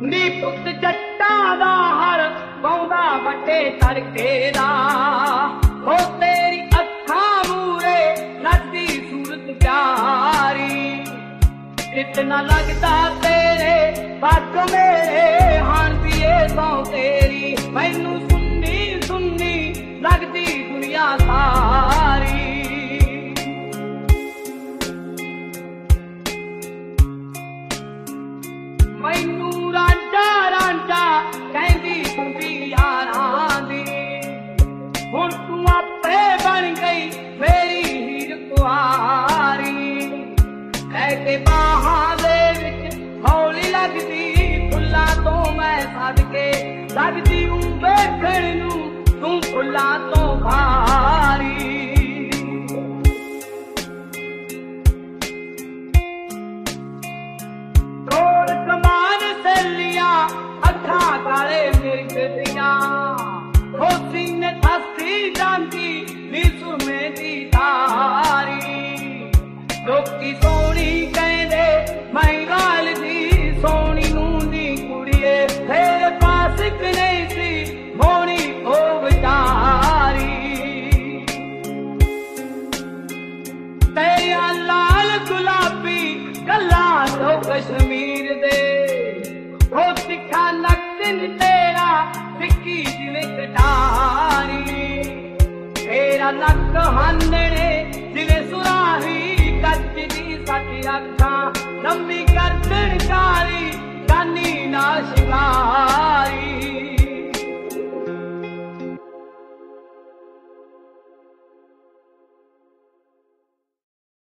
नी पुत जट्टां दा हर पौंदा वटे तड़के दा हो तेरी अखां मूरे लगदी सूरत प्यारी इतना लगदा तेरे पग मेरे हाण दिए सौ तेरी मैनू सुन्नी सुन्नी लगदी दुनिया सारी मैनू रांझा रांझा कहंदी हुंदी यारां दी हुण तू आपे बन गई मेरी हीर कुआरी ऐके बाहां दे विच हौली लगदी फुल्लां तो मैं सदके लगदी हूं वेखण नूं तू फुल्लां तो भारी अखा काले मिर्ग दिया हो सीने थसी जांदी नी सुरमे दी तारी लोकी सोनी कहंदे मैं गाल दी सोनी नूं दी कुड़िए तेरे पास नहीं सी मोनी ओ बेचारी तेरा लाल गुलाबी गल्लां तो कश्मीर दे हो तिखा नक्तिन तेरा फिक्की जिवें कटारी तेरा नक हानने